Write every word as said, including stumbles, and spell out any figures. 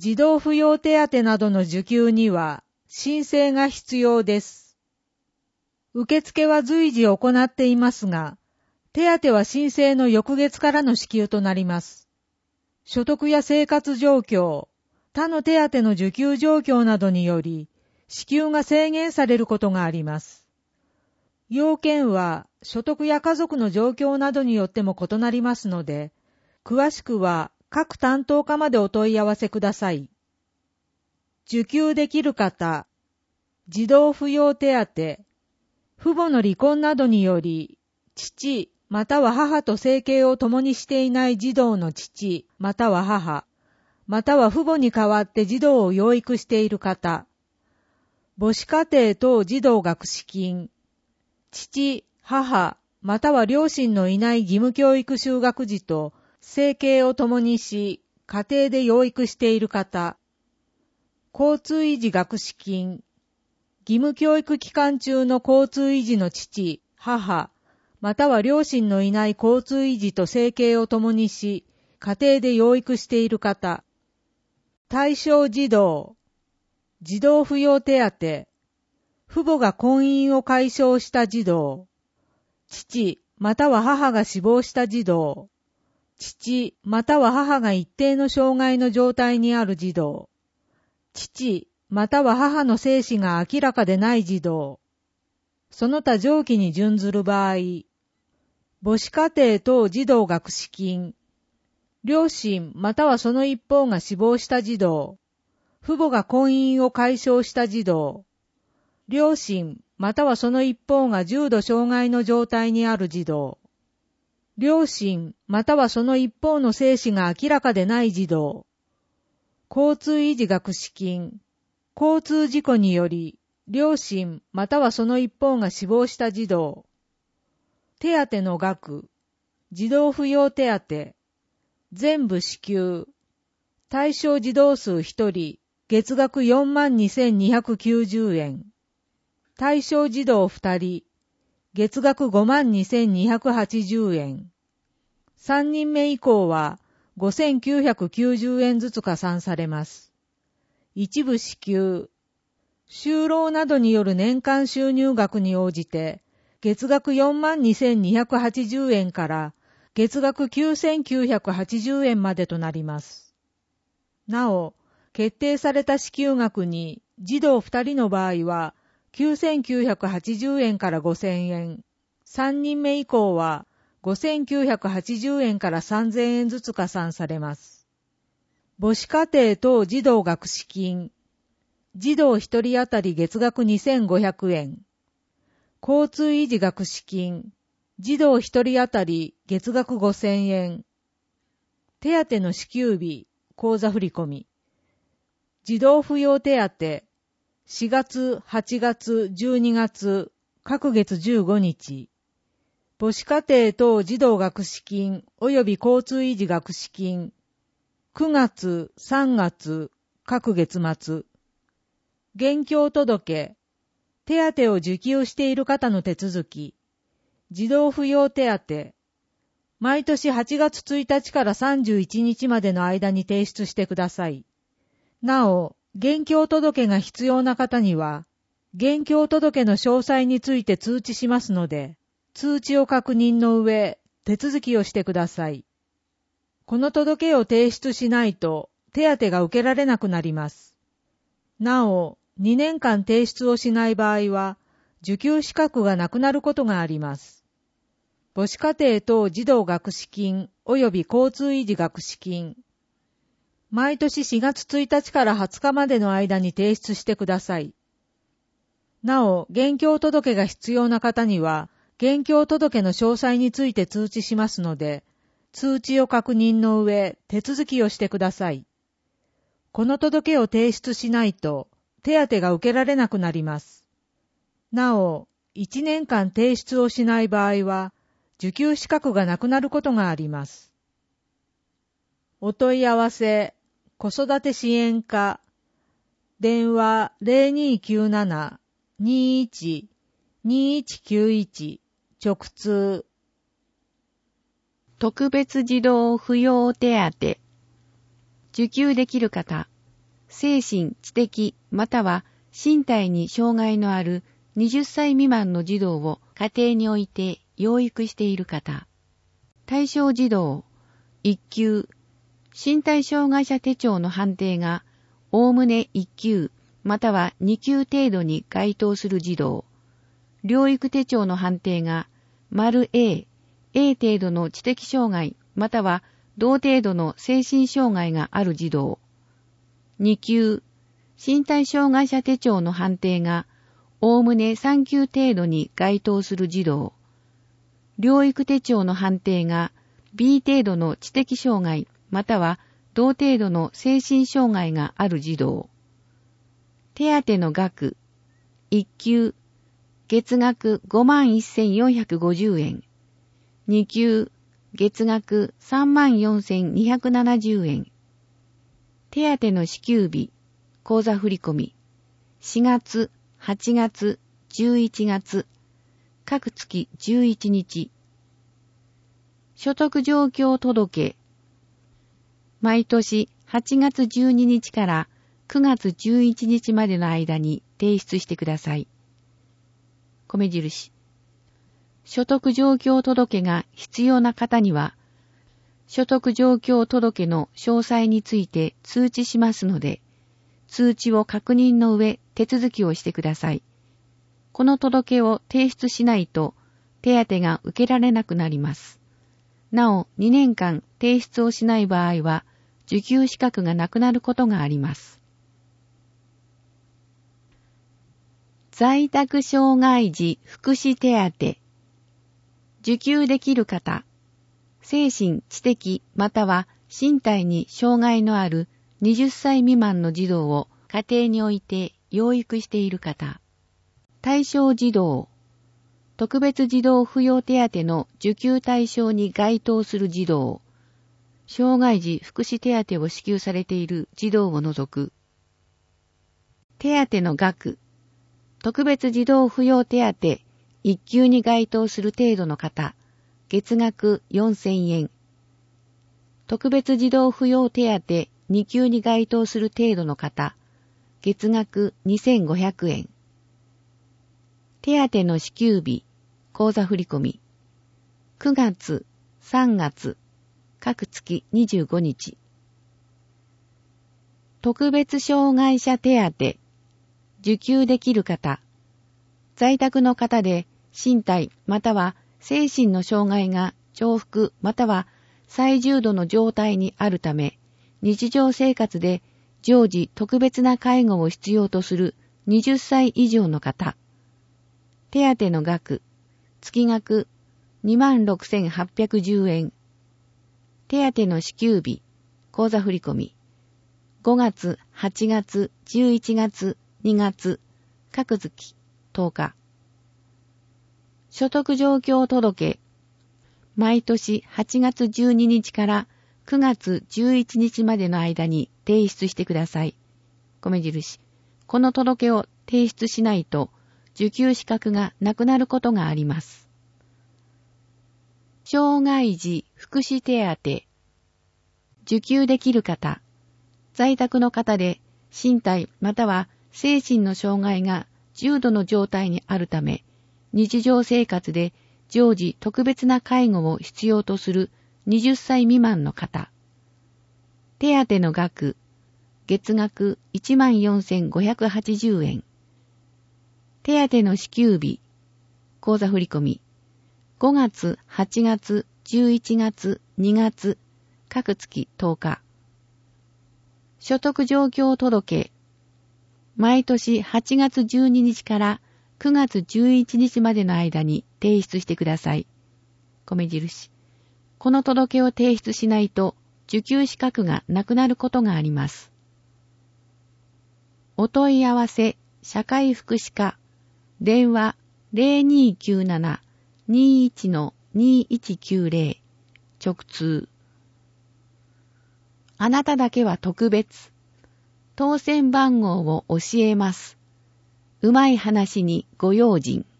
児童扶養手当などの受給には申請が必要です。受付は随時行っていますが、手当は申請の翌月からの支給となります。所得や生活状況、他の手当の受給状況などにより、支給が制限されることがあります。要件は所得や家族の状況などによっても異なりますので、詳しくは各担当課までお問い合わせください。受給できる方、児童扶養手当、父母の離婚などにより、父または母と生計を共にしていない児童の父または母、または父母に代わって児童を養育している方、母子家庭等児童学資金、父、母、または両親のいない義務教育就学児と生計を共にし、家庭で養育している方、交通維持学資金、義務教育期間中の交通維持の父、母、または両親のいない交通維持と生計を共にし、家庭で養育している方、対象児童、児童扶養手当、父母が婚姻を解消した児童、父または母が死亡した児童、父または母が一定の障害の状態にある児童、父または母の生死が明らかでない児童、その他上記に準ずる場合、母子家庭等児童学資金、両親またはその一方が死亡した児童、父母が婚姻を解消した児童、両親またはその一方が重度障害の状態にある児童、両親またはその一方の生死が明らかでない児童、交通維持学資金、交通事故により両親またはその一方が死亡した児童、手当の額、児童扶養手当、全部支給、対象児童数ひとり、月額 よんまんにせんにひゃくきゅうじゅうえん、対象児童ふたり、月額 ごまんにせんにひゃくはちじゅうえん、さんにんめ以降はごせんきゅうひゃくきゅうじゅうえんずつ加算されます。一部支給、就労などによる年間収入額に応じて、月額 よんまんにせんにひゃくはちじゅうえんから月額 きゅうせんきゅうひゃくはちじゅうえんまでとなります。なお、決定された支給額に児童ふたりの場合はきゅうせんきゅうひゃくはちじゅうえんからごせんえん、さんにんめ以降はごせんきゅうひゃくはちじゅうえんからさんぜんえんずつ加算されます。母子家庭等児童学資金、児童ひとり当たり月額にせんごひゃくえん、交通維持学資金、児童ひとり当たり月額ごせんえん、手当の支給日、口座振込、児童扶養手当、しがつ、はちがつ、じゅうにがつ、各月じゅうごにち、母子家庭等児童学資金及び交通維持学資金、くがつ、さんがつ、各月末、現況届、手当を受給している方の手続き、児童扶養手当、毎年はちがつついたちからさんじゅういちにちまでの間に提出してください。なお、現況届が必要な方には、現況届の詳細について通知しますので、通知を確認の上、手続きをしてください。この届を提出しないと、手当が受けられなくなります。なお、にねんかん提出をしない場合は、受給資格がなくなることがあります。母子家庭等児童学資金及び交通維持学資金、毎年しがつついたちからはつかまでの間に提出してください。なお、現況届が必要な方には、現況届の詳細について通知しますので、通知を確認の上、手続きをしてください。この届を提出しないと、手当が受けられなくなります。なお、いちねんかん提出をしない場合は、受給資格がなくなることがあります。お問い合わせ、子育て支援課、電話 ゼロにーきゅうなな にーいち にーいちきゅういち 直通。 特別児童扶養手当。受給できる方、 精神、知的、または身体に障害のあるはたち未満の児童を家庭において養育している方。対象児童、いっ級、身体障害者手帳の判定がおおむねいっ級またはに級程度に該当する児童。療育手帳の判定が丸 A、A 程度の知的障害または同程度の精神障害がある児童。に級、身体障害者手帳の判定がおおむねさん級程度に該当する児童。療育手帳の判定が B 程度の知的障害または同程度の精神障害がある児童。手当の額、いっ級、月額 ごまんせんよんひゃくごじゅうえん。に級、月額 さんまんよんせんにひゃくななじゅうえん。手当の支給日、口座振込、しがつ、はちがつ、じゅういちがつ、各月じゅういちにち。所得状況届、毎年はちがつじゅうににちからくがつじゅういちにちまでの間に提出してください。米印。所得状況届が必要な方には、所得状況届の詳細について通知しますので、通知を確認の上手続きをしてください。この届けを提出しないと手当が受けられなくなります。なお、にねんかん提出をしない場合は、受給資格がなくなることがあります。在宅障害児福祉手当。受給できる方、精神、知的または身体に障害のあるはたち未満の児童を家庭において養育している方。対象児童、特別児童扶養手当の受給対象に該当する児童、障害児福祉手当を支給されている児童を除く。手当の額、特別児童扶養手当いっ級に該当する程度の方、月額よんせんえん。特別児童扶養手当に級に該当する程度の方、月額にせんごひゃくえん。手当の支給日、口座振込、くがつ、さんがつ、各月にじゅうごにち。特別障害者手当、受給できる方、在宅の方で身体または精神の障害が重複または最重度の状態にあるため、日常生活で常時特別な介護を必要とするはたち以上の方、手当の額、月額 にまんろくせんはっぴゃくじゅうえん。手当の支給日、口座振込、ごがつ、はちがつ、じゅういちがつ、にがつ、各月とおか。所得状況届、毎年はちがつじゅうににちからくがつじゅういちにちまでの間に提出してください。米印。この届けを提出しないと受給資格がなくなることがあります。障害児福祉手当。受給できる方、在宅の方で身体または精神の障害が重度の状態にあるため、日常生活で常時特別な介護を必要とするはたち未満の方。手当の額、月額 いちまんよんせんごひゃくはちじゅうえん。手当の支給日、口座振込、ごがつ、はちがつ、じゅういちがつ、にがつ、各月とおか。所得状況届、毎年はちがつじゅうににちからくがつじゅういちにちまでの間に提出してください。米印。この届けを提出しないと受給資格がなくなることがあります。お問い合わせ、社会福祉課、電話 ゼロにーきゅうなな にーいち にーいちきゅうゼロ、直通。あなただけは特別。当選番号を教えます。うまい話にご用心。